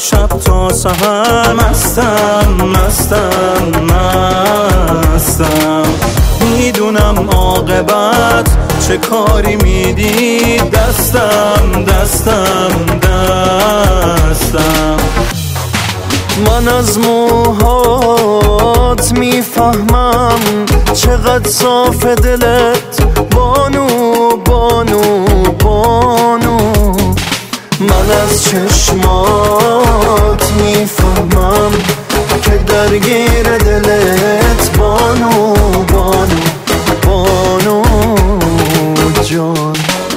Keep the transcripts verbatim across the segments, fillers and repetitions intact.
شب تا سحر مستم مستم مستم. میدونم عاقبت چه کاری میدی، دستم دستم دستم. من از موهات میفهمم چقدر صاف دلت بانو بانو بانو. من از چشمات میفهمم که درگیر دلت بانو بانو بانو جان.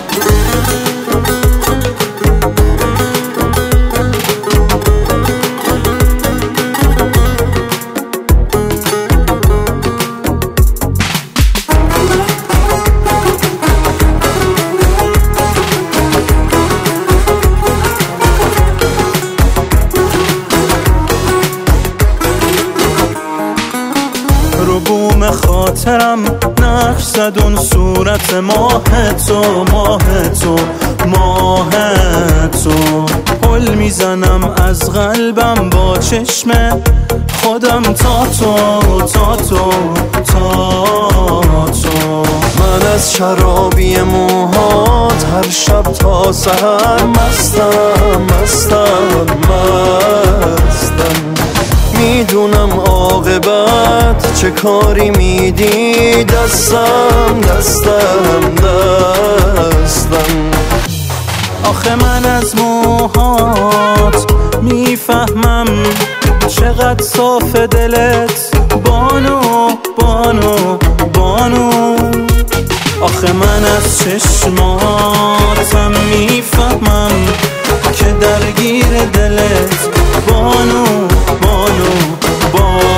رو بوم خاطرم نقش زد اون صورت ماه تو ماه تو ماه تو. پل میزنم از قلبم با چشم خودم تا تو تا تو تا تو. من از شرابی موهات هر شب تا سحر مستم مستم مستم. میدونم عاقبت چه کاری میدی، دستم دستم دستم. آخه من از موهات میفهمم چقدر صاف دلت بانو بانو بانو. آخه من از چشماتم میفهمم که درگیر دلت بانو بانو بانو.